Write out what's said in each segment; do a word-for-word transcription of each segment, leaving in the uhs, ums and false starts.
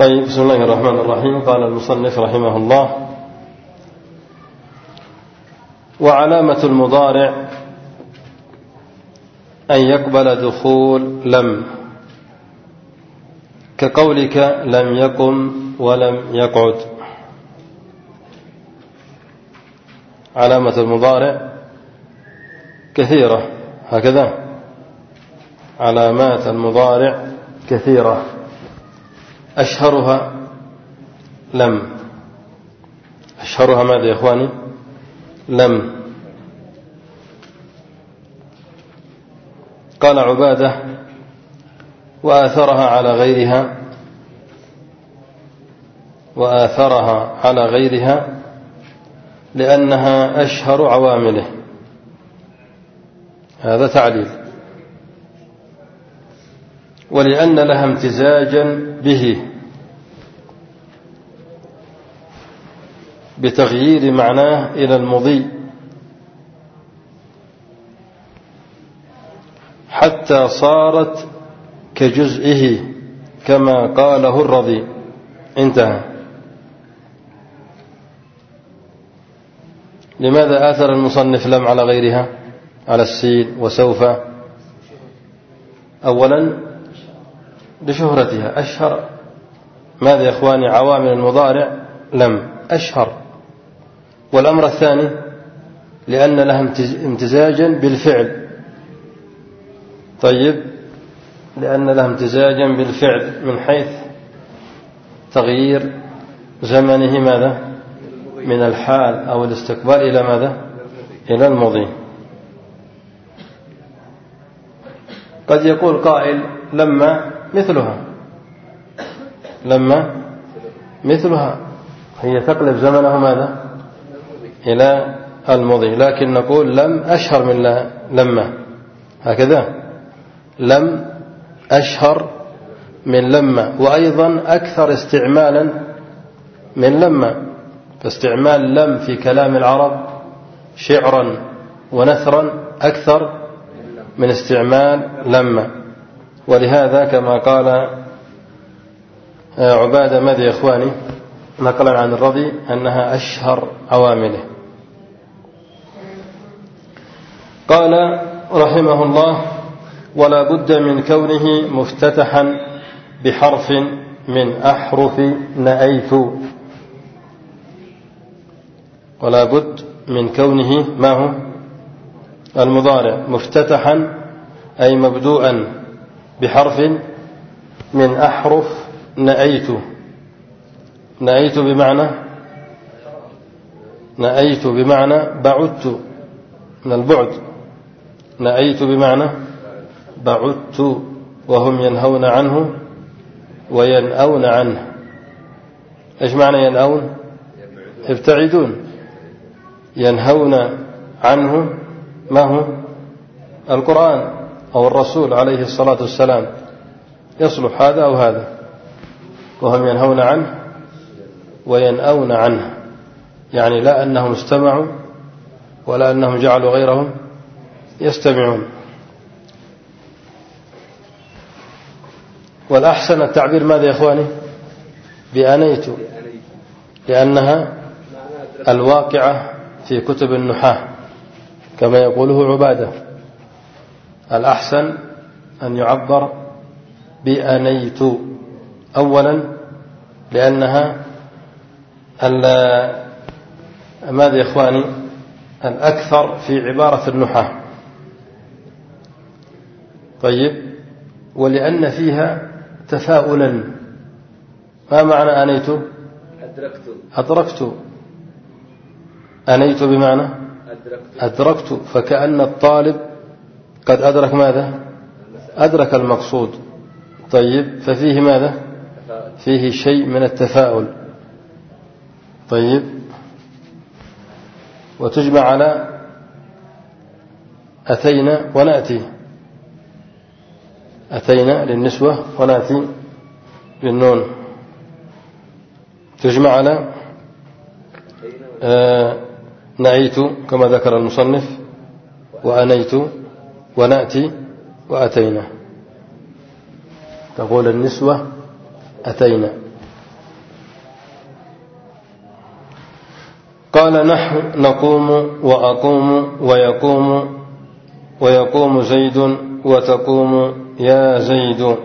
طيب، بسم الله الرحمن الرحيم. قال المصنف رحمه الله: وعلامة المضارع أن يقبل دخول لم، كقولك لم يقم ولم يقعد. علامة المضارع كثيرة، هكذا علامات المضارع كثيرة، أشهرها لم. أشهرها ماذا يا إخواني؟ لم. قال عبادة: وآثرها على غيرها وآثرها على غيرها لأنها أشهر عوامله. هذا تعليل. ولأن لها امتزاجا به بتغيير معناه إلى المضي حتى صارت كجزئه كما قاله الرضي. انتهى. لماذا آثر المصنف لم على غيرها، على السين وسوف؟ أولا لشهرتها، أشهر. ماذا يا إخواني؟ عوامل المضارع لم أشهر. والأمر الثاني لأن لها امتزاجا بالفعل. طيب، لأن لها امتزاجا بالفعل من حيث تغيير زمنه ماذا؟ من الحال أو الاستقبال إلى ماذا؟ إلى الماضي. قد يقول قائل: لما مثلها، لما مثلها، هي تقلب زمنه ماذا؟ إلى الماضي. لكن نقول لم أشهر من لما، هكذا لم أشهر من لما، وأيضا أكثر استعمالا من لما. فاستعمال لم في كلام العرب شعرا ونثرا أكثر من استعمال لما. ولهذا كما قال عبادة ماذا يا إخواني نقلا عن الرضي أنها أشهر عوامله. قال رحمه الله: ولا بد من كونه مفتتحا بحرف من أحرف نأيت. ولا بد من كونه ما هو؟ المضارع مفتتحا أي مبدوءا بحرف من أحرف نأيت. نأيت بمعنى نأيت بمعنى بعدت من البعد. نأيت بمعنى بعدت، وهم ينهون عنه وينأون عنه. إيش معنى ينأون؟ يبتعدون. ينهون عنه ما هو؟ القرآن أو الرسول عليه الصلاة والسلام، يصلح هذا أو هذا. وهم ينهون عنه وينأون عنه، يعني لا أنهم استمعوا ولا أنهم جعلوا غيرهم يستمعون. والأحسن التعبير ماذا يا إخواني؟ بأنيت، لأنها الواقعة في كتب النحاة كما يقوله عبادة. الأحسن أن يعبر بأنيت أولا، لأنها ماذا يا إخواني الأكثر في عبارة النحاة. طيب، ولأن فيها تفاؤلا. ما معنى أنيت؟ أدركت. أدركت. أنيت بمعنى أدركت. فكأن الطالب قد أدرك ماذا؟ أدرك المقصود. طيب، ففيه ماذا؟ فيه شيء من التفاؤل. طيب، وتجمع على أتينا ونأتي. أتينا للنسوة ونأتي للنون. تجمع على آه نأيت كما ذكر المصنف، وأنيت ونأتي وأتينا. تقول النسوة أتينا. قال نحو نقوم وأقوم ويقوم ويقوم زيد وتقوم يا زيد.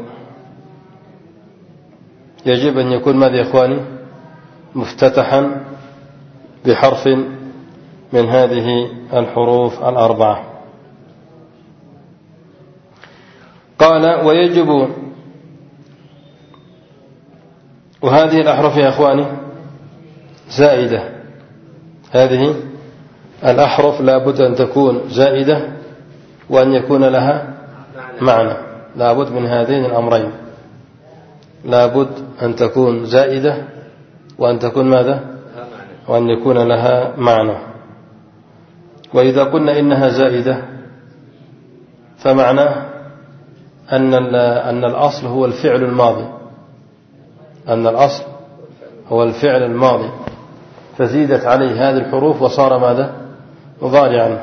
يجب أن يكون ماذا يا إخواني؟ مفتتحا بحرف من هذه الحروف الأربعة. قال ويجب، وهذه الأحرف يا إخواني زائدة، هذه الأحرف لا بد أن تكون زائدة وأن يكون لها معنى، لا بد من هذين الأمرين، لا بد أن تكون زائدة وأن تكون ماذا؟ وأن يكون لها معنى. وإذا قلنا إنها زائدة فمعناه أن أن الأصل هو الفعل الماضي، أن الأصل هو الفعل الماضي، فزيدت عليه هذه الحروف وصار ماذا؟ مضارعا.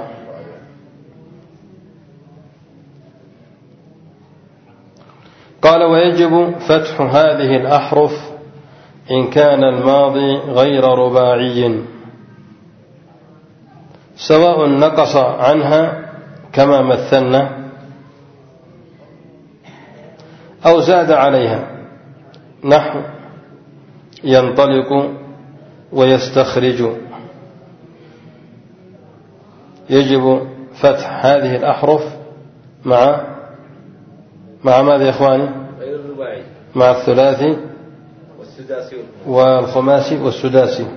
قال ويجب فتح هذه الأحرف إن كان الماضي غير رباعي، سواء نقص عنها كما مثلنا أو زاد عليها، نحو ينطلق ويستخرج. يجب فتح هذه الأحرف مع مع ماذا يا إخواني؟ مع الثلاثي والخماسي والسداسي،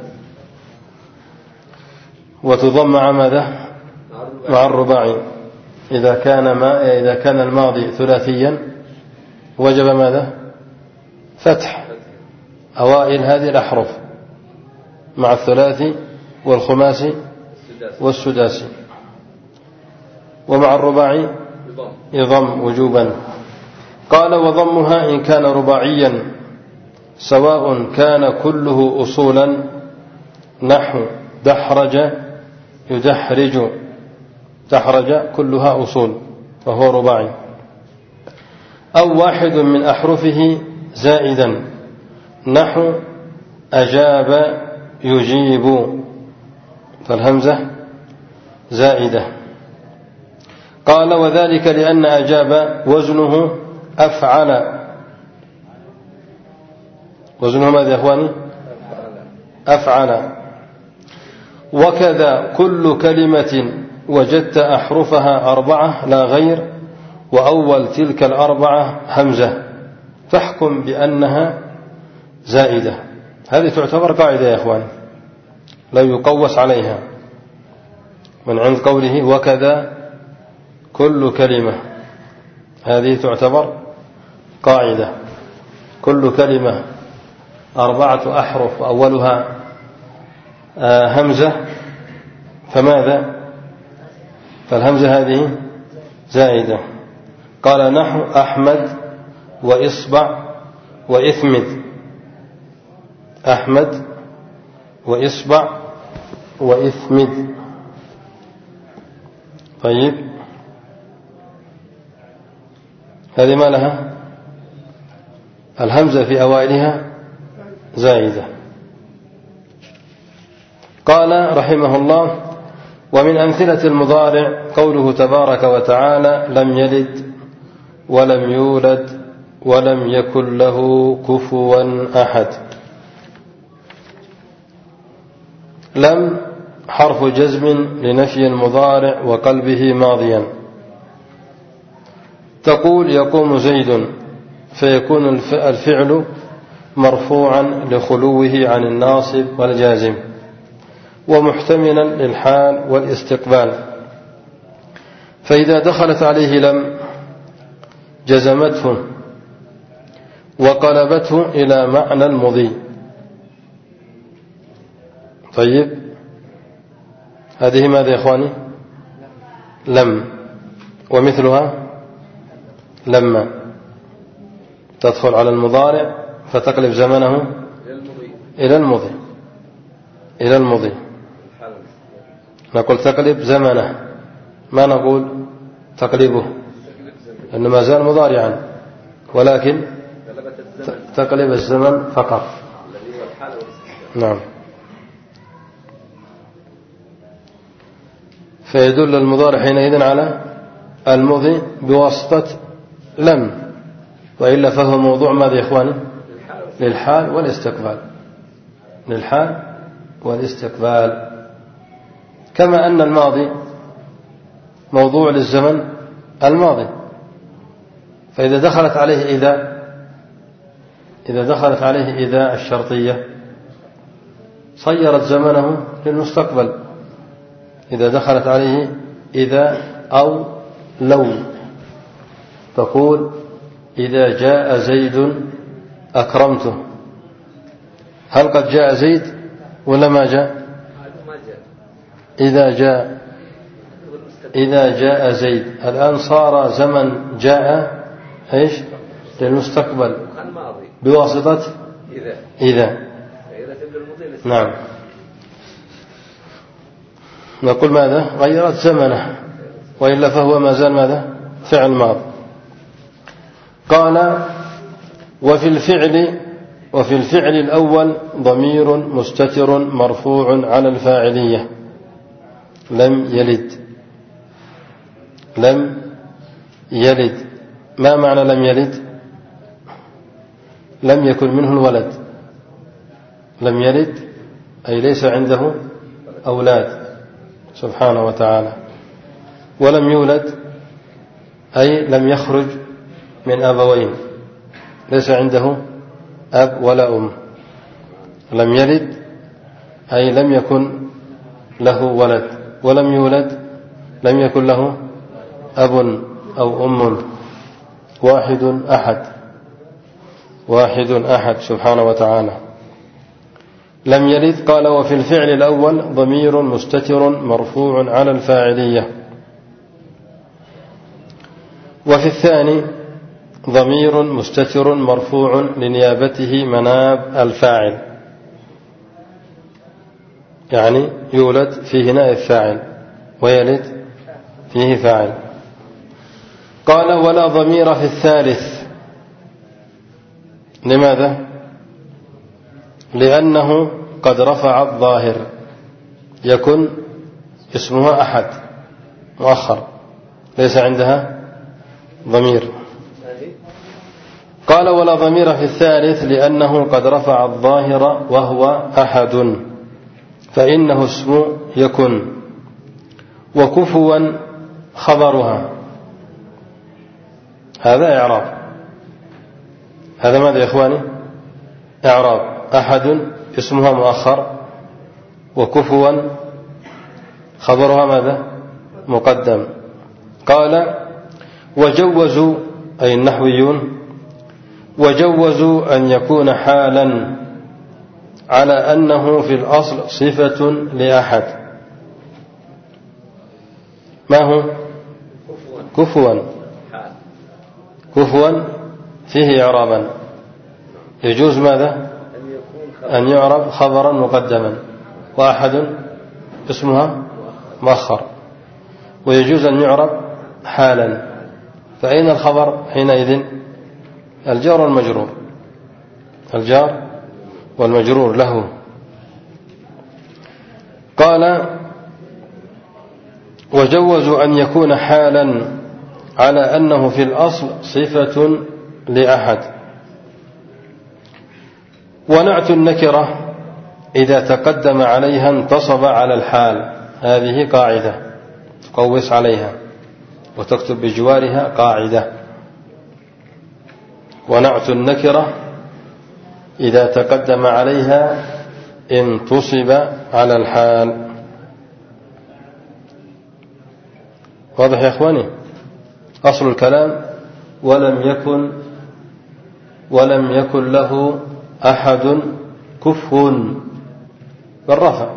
وتضم مع ماذا؟ مع الرباعي. إذا كان ما إذا كان الماضي ثلاثيا وجب ماذا؟ فتح أوائل هذه الأحرف مع الثلاثي والخماسي والسداسي، ومع الرباعي يضم وجوبا. قال وضمها إن كان رباعيا سواء كان كله أصولا، نحو دحرج يدحرج، دحرج كلها أصول فهو رباعي، أو واحد من أحرفه زائدا، نحو أجاب يجيب، فالهمزة زائدة. قال وذلك لأن أجاب وزنه أفعل، وزنه ماذا يا أخواني؟ أفعل. وكذا كل كلمة وجدت أحرفها أربعة لا غير، وأول تلك الأربعة همزة، فاحكم بأنها زائدة. هذه تعتبر قاعدة يا أخواني لا يقوس عليها، من عند قوله وكذا كل كلمة، هذه تعتبر قاعدة. كل كلمة أربعة أحرف أولها همزة فماذا؟ فالهمزة هذه زائدة. قال نحو أحمد وإصبع وإثمد، أحمد وإصبع وإثمد. طيب هذه ما لها؟ الهمزة في أوائلها زائدة. قال رحمه الله ومن أمثلة المضارع قوله تبارك وتعالى لم يلد ولم يولد ولم يكن له كفوا أحد. لم حرف جزم لنفي المضارع وقلبه ماضيا. تقول يقوم زيد، فيكون الفعل مرفوعا لخلوه عن الناصب والجازم، ومحتملا للحال والاستقبال. فإذا دخلت عليه لم جزمته وقلبته إلى معنى المضي. طيب هذه ماذا يا إخواني؟ لم، ومثلها لما تدخل على المضارع فتقلب زمنه إلى المضي، إلى المضي. نقول تقلب زمنه، ما نقول تقلبه، لأنه ما زال مضارعا، ولكن تقلب الزمن فقط. نعم. فيدل المضارع حينئذ على المضي بواسطة لم، وإلا فهو موضوع ماذا يا إخواني؟ للحال والاستقبال، للحال والاستقبال. كما أن الماضي موضوع للزمن الماضي، فإذا دخلت عليه إذا إذا دخلت عليه إذا الشرطية صيرت زمنه للمستقبل. إذا دخلت عليه إذا أو لو تقول إذا جاء زيد أكرمته. هل قد جاء زيد ولا ما جاء؟ إذا جاء إذا جاء زيد الآن صار زمن جاء إيش للمستقبل بواسطة إذا. نعم، نقول ماذا؟ غيرت زمنه، وإلا فهو ما زال ماذا؟ فعل ماض. قال وفي الفعل وفي الفعل الأول ضمير مستتر مرفوع على الفاعلية لم يلد. لم يلد ما معنى لم يلد؟ لم يكن منه الولد. لم يلد أي ليس عنده أولاد سبحانه وتعالى. ولم يولد أي لم يخرج من أبوين، ليس عنده أب ولا أم. لم يلد أي لم يكن له ولد. ولم يولد لم يكن له أب أو أم. واحد أحد، واحد أحد سبحانه وتعالى. لم يلد. قال وفي الفعل الأول ضمير مستتر مرفوع على الفاعلية. وفي الثاني ضمير مستتر مرفوع لنيابته مناب الفاعل، يعني يولد فيه نائب فاعل ويلد فيه فاعل. قال ولا ضمير في الثالث. لماذا؟ لأنه قد رفع الظاهر، يكن اسمها أحد مؤخر ليس عندها ضمير. قال ولا ضمير في الثالث لأنه قد رفع الظاهر وهو أحد، فإنه اسم يكن وكفوا خبرها. هذا إعراب. هذا ماذا يا إخواني؟ إعراب. أحد اسمها مؤخر، وكفوا خبرها ماذا؟ مقدم. قال وجوزوا أي النحويون وجوزوا أن يكون حالا على أنه في الأصل صفة لأحد. ما هو؟ كفوا. كفوا فيه إعرابا. يجوز ماذا؟ أن يعرب خبرا مقدما، وأحد اسمها مؤخر، ويجوز أن يعرب حالا. فأين الخبر حينئذ؟ الجار والمجرور. الجار والمجرور له. قال وجوزوا أن يكون حالا على أنه في الأصل صفة لأحد. ونعت النكرة إذا تقدم عليها انتصب على الحال. هذه قاعدة تقوس عليها وتكتب بجوارها قاعدة. ونعت النكرة إذا تقدم عليها انتصب على الحال. واضح يا إخواني؟ أصل الكلام ولم يكن ولم يكن له أحد كفو بالرفع.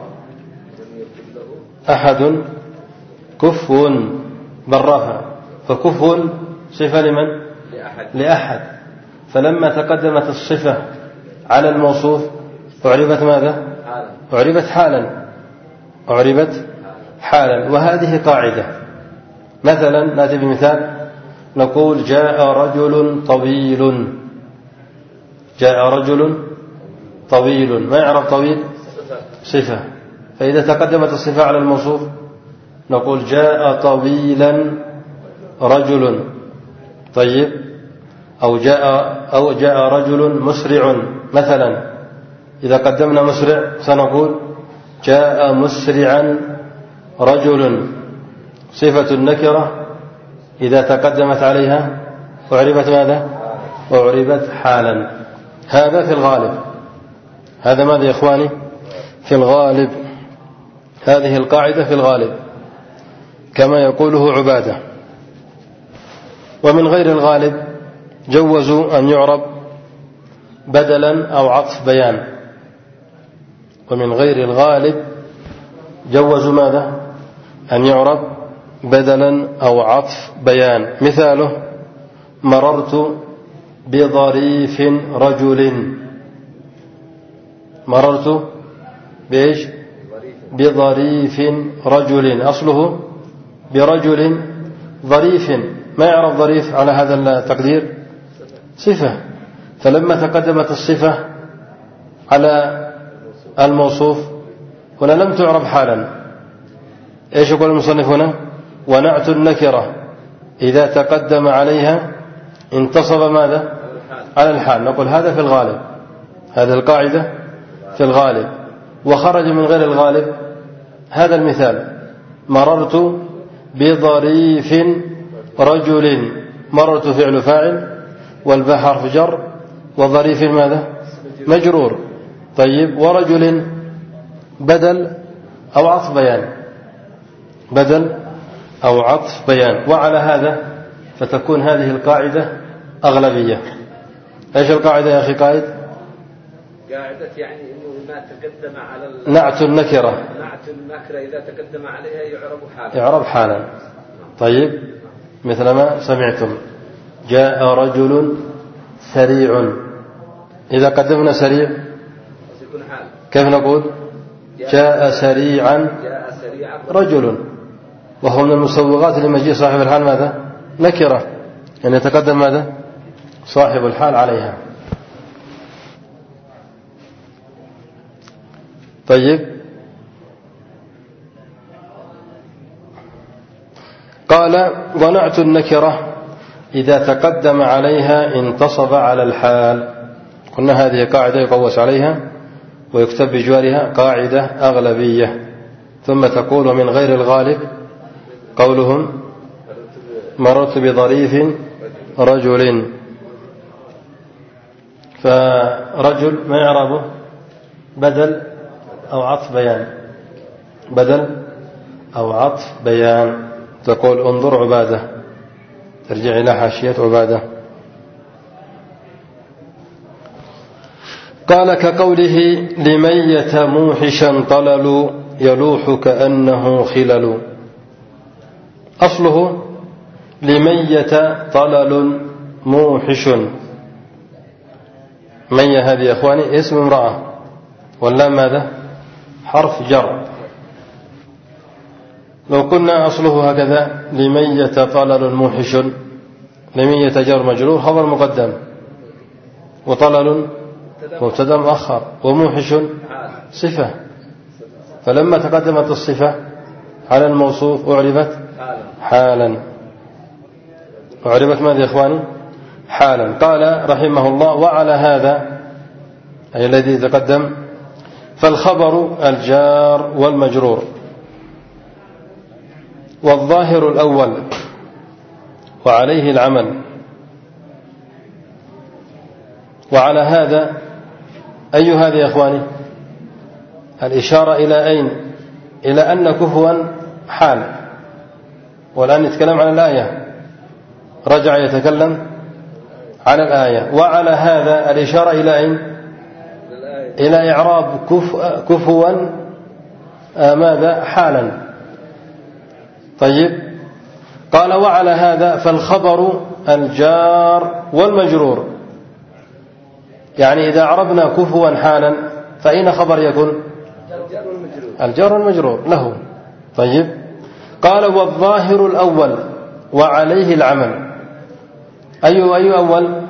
أحد كفو بالرفع، فكفو صفة لمن؟ لأحد. فلما تقدمت الصفة على الموصوف أعربت ماذا؟ أعربت حالا. أعربت حالا. وهذه قاعدة. مثلا نأتي بمثال، نقول جاء رجل طويل. جاء رجل طويل، ما يعرف طويل؟ صفة. فإذا تقدمت الصفة على الموصوف نقول جاء طويلا رجل. طيب، أو جاء أو جاء رجل مسرع مثلا. إذا قدمنا مسرع سنقول جاء مسرعا رجل. صفة النكرة إذا تقدمت عليها أعربت ماذا؟ أعربت حالا. هذا في الغالب. هذا ماذا يا إخواني؟ في الغالب. هذه القاعدة في الغالب كما يقوله عبادة. ومن غير الغالب جوزوا أن يعرب بدلا أو عطف بيان. ومن غير الغالب جوزوا ماذا؟ أن يعرب بدلا أو عطف بيان. مثاله مررت بظريف رجل. مررت بإيش؟ بظريف رجل. أصله برجل ظريف. ما يعرف ظريف على هذا التقدير؟ صفة. فلما تقدمت الصفة على الموصوف هنا لم تعرب حالا. ايش يقول المصنف هنا؟ ونعت النكرة إذا تقدم عليها انتصب ماذا؟ على الحال. نقول هذا في الغالب. هذه القاعدة في الغالب. وخرج من غير الغالب هذا المثال مررت بظريف رجل. مررت فعل فاعل والباء حرف جر وظريف ماذا؟ مجرور. طيب، ورجل بدل أو عطف بيان. بدل أو عطف بيان. وعلى هذا فتكون هذه القاعدة أغلبية. ايش القاعدة يا أخي قائد؟ قاعدة يعني إنه ما تقدم على نعت النكرة. نعت النكرة إذا تقدم عليها يعرب حالا. يعرب حالا. طيب، مثل ما سمعتم جاء رجل سريع. إذا قدمنا سريع كيف نقول؟ جاء سريعا رجل. وهو من المسوغات لمجيء صاحب الحال ماذا؟ نكرة. يعني يتقدم ماذا؟ صاحب الحال عليها. طيب، قال ونعت النكرة إذا تقدم عليها انتصب على الحال. قلنا هذه قاعدة يقوس عليها ويكتب بجوارها قاعدة أغلبية. ثم تقول من غير الغالب قولهم مررت بظريف رجل. فرجل ما يعربه؟ بدل أو عطف بيان. بدل أو عطف بيان. تقول انظر عبادة. ترجع إلى حاشية عبادة. قال كقوله لميت موحشا طلل يلوح كأنه خلل. أصله لميت طلل موحش. مي هذه يا أخواني اسم امرأة واللام ماذا؟ حرف جر. لو قلنا أصله هكذا لميت طلل موحش، لميت جر مجرور خبر مقدم، وطلل مبتدا مؤخر، وموحش صفة. فلما تقدمت الصفة على الموصوف أعربت حالا. أعربت ماذا يا إخواني؟ حالا. قال رحمه الله وعلى هذا أي الذي تقدم فالخبر الجار والمجرور. والظاهر الأول وعليه العمل. وعلى هذا أي هذا يا إخواني؟ الإشارة إلى أين؟ إلى أن كفوا حال. والآن نتكلم عن الآية، رجع يتكلم عن الآية. وعلى هذا الإشارة إلى أين؟ إلى إعراب كفوا ماذا؟ حالا. طيب، قال وعلى هذا فالخبر الجار والمجرور. يعني إذا عربنا كفوا حالا فأين خبر يكون؟ الجار والمجرور له. طيب، قال والظاهر الأول وعليه العمل. أي أي أول؟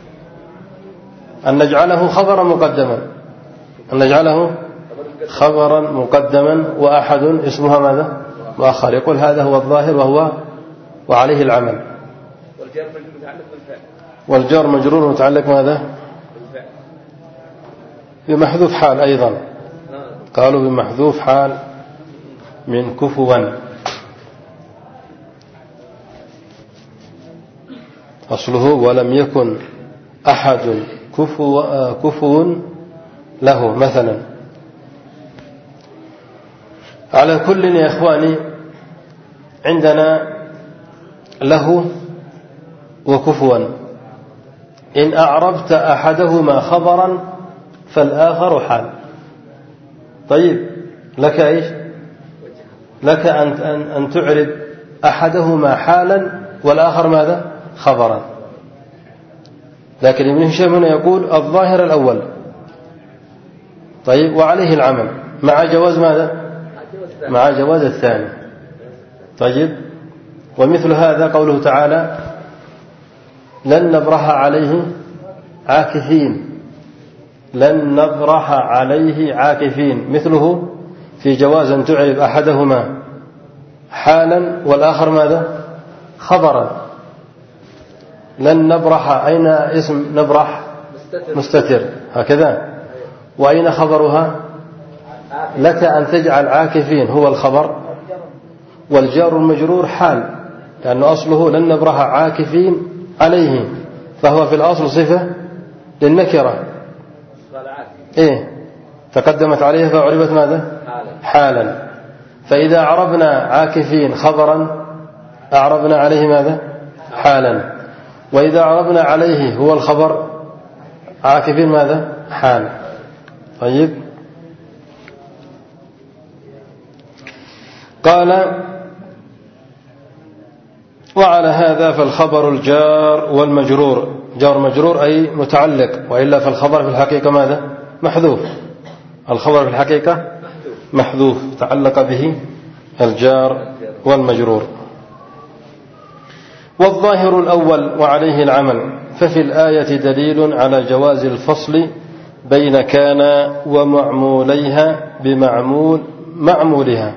أن نجعله خبرا مقدما، أن نجعله خبرا مقدما وأحد اسمها ماذا؟ مؤخر، يقول هذا هو الظاهر وهو وعليه العمل. والجار مجرور متعلق بالفعل. والجار مجرور متعلق ماذا؟ بالفعل. بمحذوف حال أيضا، قالوا بمحذوف حال من كفوا. أصله ولم يكن أحد كفو, كفو له مثلا. على كل يا إخواني عندنا له وكفوا، إن أعربت أحدهما خبرا فالآخر حال. طيب لك إيش؟ لك أن أن تعرب أحدهما حالا والآخر ماذا؟ خبرا. لكن ابن هشام هنا يقول الظاهر الأول. طيب وعليه العمل مع جواز ماذا؟ مع جواز الثاني. طيب ومثل هذا قوله تعالى لن نبرح عليه عاكفين، لن نبرح عليه عاكفين، مثله في جواز أن تعرب أحدهما حالا والآخر ماذا؟ خبرا. لن نبرح، أين اسم نبرح؟ مستتر, مستتر. هكذا. وأين خبرها؟ لك أن تجعل عاكفين هو الخبر والجار المجرور حال، لأنه أصله لن نبرح عاكفين عليه، فهو في الأصل صفة للنكرة. إيه تقدمت عليه فعربت ماذا؟ حالا. فإذا عربنا عاكفين خبرا أعربنا عليه ماذا؟ حالا. وإذا عربنا عليه هو الخبر عاكفين ماذا؟ حال. طيب قال وعلى هذا فالخبر الجار والمجرور، جار مجرور أي متعلق، وإلا فالخبر في الحقيقة ماذا؟ محذوف. الخبر في الحقيقة محذوف تعلق به الجار والمجرور. والظاهر الأول وعليه العمل، ففي الآية دليل على جواز الفصل بين كان ومعموليها بمعمول معمولها.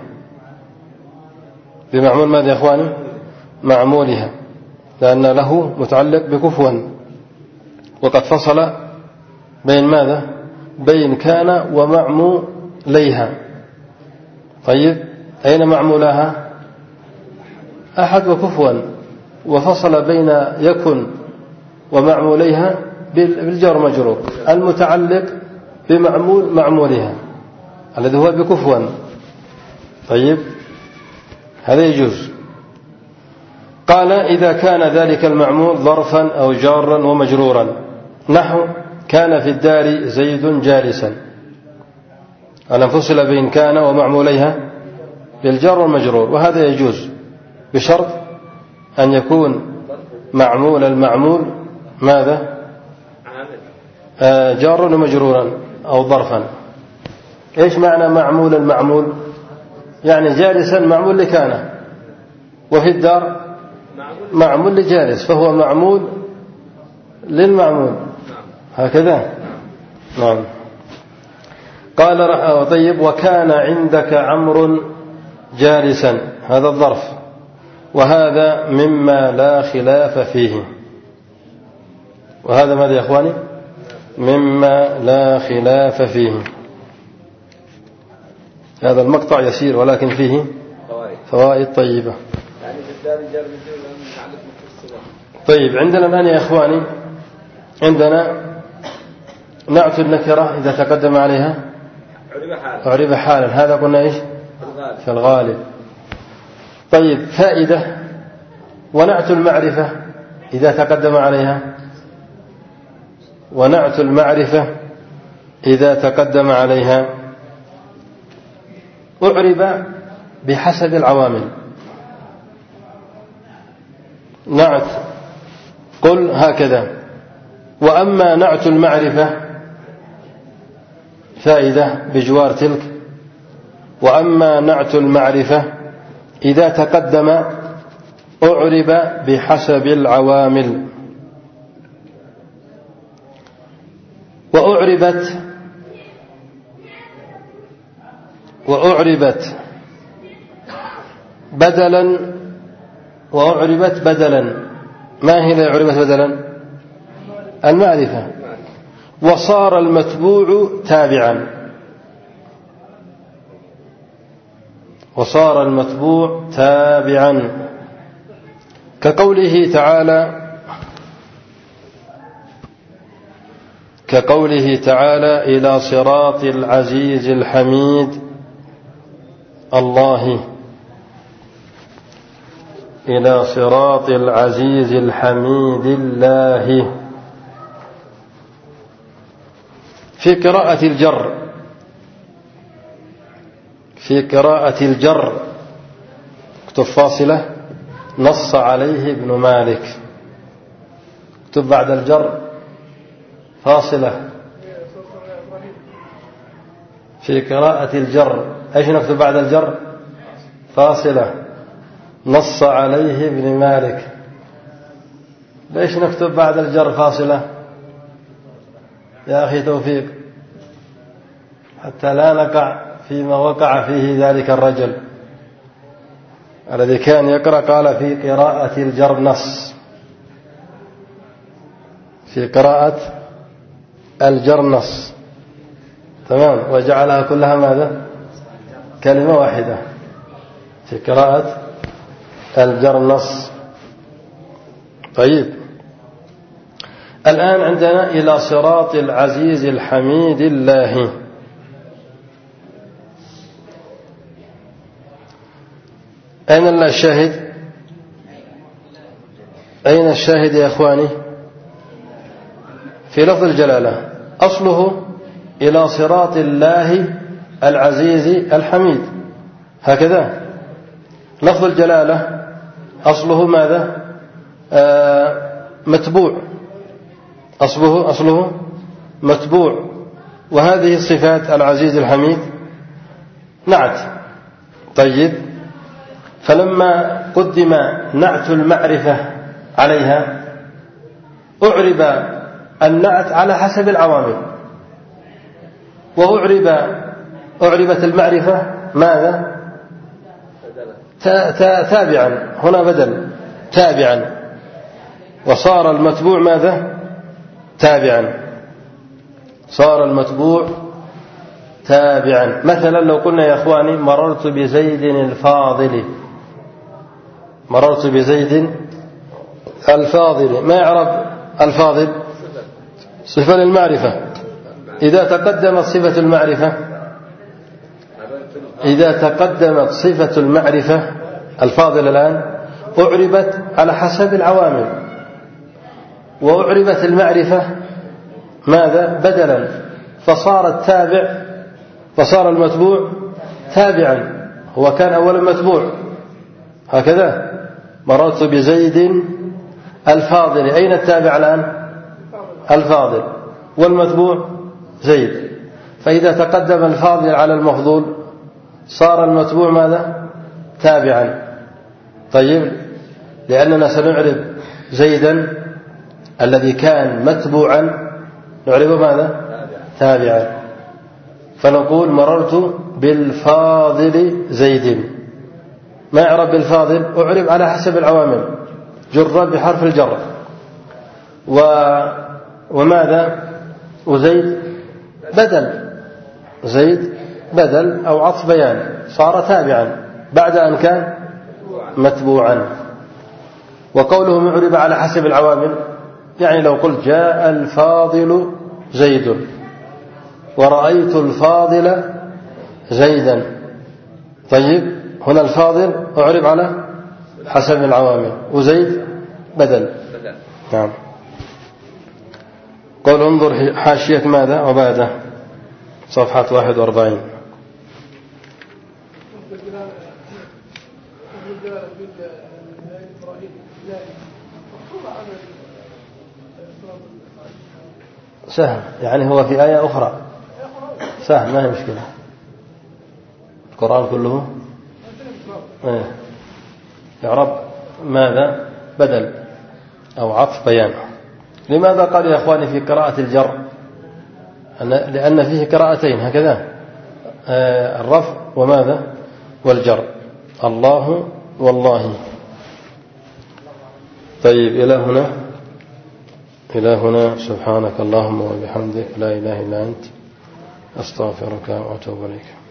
بمعمول ماذا يا إخواني؟ معمولها، لأن له متعلق بكفوا، وقد فصل بين ماذا؟ بين كان ومعموليها. طيب أين معمولها؟ أحد وكفوا، وفصل بين يكن ومعموليها بالجار مجرور المتعلق بمعمول معمولها الذي هو بكفوا. طيب هذا يجوز. قال إذا كان ذلك المعمول ظرفا أو جارا ومجرورا، نحو كان في الدار زيد جالسا، أن فصل بين كان ومعموليها بالجار والمجرور، وهذا يجوز بشرط أن يكون معمول المعمول ماذا؟ آه جارا ومجرورا أو ظرفا. إيش معنى معمول المعمول؟ يعني جالسا معمول لكان، وفي الدار معمول لجالس، فهو معمول للمعمول. هكذا. نعم. قال طيب وكان عندك عمرو جالسا، هذا الظرف، وهذا مما لا خلاف فيه. وهذا ماذا يا أخواني؟ مما لا خلاف فيه. هذا المقطع يسير ولكن فيه فوائد طيبة. طيب عندنا الآن يا إخواني عندنا نعت النكرة إذا تقدم عليها أعرب حالا، هذا قلنا إيش؟ في الغالب. طيب فائدة، ونعت المعرفة إذا تقدم عليها، ونعت المعرفة إذا تقدم عليها أعرب بحسب العوامل. نعت قل هكذا. وأما نعت المعرفة فائدة بجوار تلك، وأما نعت المعرفة إذا تقدم أعرب بحسب العوامل. وأعربت وأعربت بدلا وأعربت بدلا. ما هي اللي أعربت بدلا؟ المعرفة. وصار المتبوع تابعا. وصار المتبوع تابعا كقوله تعالى كقوله تعالى إلى صراط العزيز الحميد الله. إلى صراط العزيز الحميد الله. في قراءة الجر في قراءة الجر اكتب فاصلة نص عليه ابن مالك. اكتب بعد الجر فاصلة. في قراءة الجر ايش نكتب بعد الجر؟ فاصلة نص عليه ابن مالك. ليش نكتب بعد الجر فاصلة يا أخي توفيق؟ حتى لا نقع فيما وقع فيه ذلك الرجل الذي كان يقرأ قال في قراءة الجر نص. في قراءة الجر نص. تمام. وجعلها كلها ماذا؟ كلمة واحدة. في قراءة الجر نص. طيب الآن عندنا إلى صراط العزيز الحميد الله. أين الشاهد؟ أين الشاهد يا أخواني؟ في لفظ الجلالة أصله إلى صراط الله العزيز الحميد هكذا. لفظ الجلالة أصله ماذا؟ آه متبوع. أصله أصله متبوع. وهذه الصفات العزيز الحميد نعت. طيب فلما قدم نعت المعرفة عليها أعرب النعت على حسب العوامل. وأعرب أعربت المعرفة ماذا؟ تابعا. هنا بدل تابعا. وصار المتبوع ماذا؟ تابعا. صار المتبوع تابعا. مثلا لو قلنا يا أخواني مررت بزيد الفاضل. مررت بزيد الفاضل. ما يعرف الفاضل؟ صفة للمعرفة. إذا تقدمت صفة المعرفة إذا تقدمت صفة المعرفة الفاضل الآن أعربت على حسب العوامل. وأعربت المعرفة ماذا؟ بدلا. فصار التابع فصار المتبوع تابعا. هو كان أولا متبوع هكذا. مررت بزيد الفاضل. أين التابع الآن؟ الفاضل. والمتبوع زيد. فإذا تقدم الفاضل على المفضول صار المتبوع ماذا؟ تابعا. طيب لأننا سنعرب زيدا الذي كان متبوعا نعربه ماذا؟ تابعا. فنقول مررت بالفاضل زيد. ما يعرب بالفاضل؟ أعرب على حسب العوامل. جر بحرف الجر. و... وماذا؟ وزيد بدل. زيد بدل أو عطف بيان. صار تابعا بعد أن كان متبوعا. وقوله معرب على حسب العوامل يعني لو قلت جاء الفاضل زيد ورأيت الفاضل زيدا. طيب هنا الفاضل أعرب على حسب العوامل وزيد بدل. نعم. قول انظر حاشية ماذا؟ عبادة صفحة واحد وأربعين. سهل يعني هو في آية أخرى سهل ما هي مشكلة. القرآن كله يعرب ماذا؟ بدل أو عطف بيان. لماذا قال يا أخواني في قراءة الجر؟ لأن فيه قراءتين هكذا الرفع وماذا؟ والجر. الله والله. طيب إلى هنا إلى هنا سبحانك اللهم وبحمدك لا إله إلا أنت أستغفرك وأتوب إليك.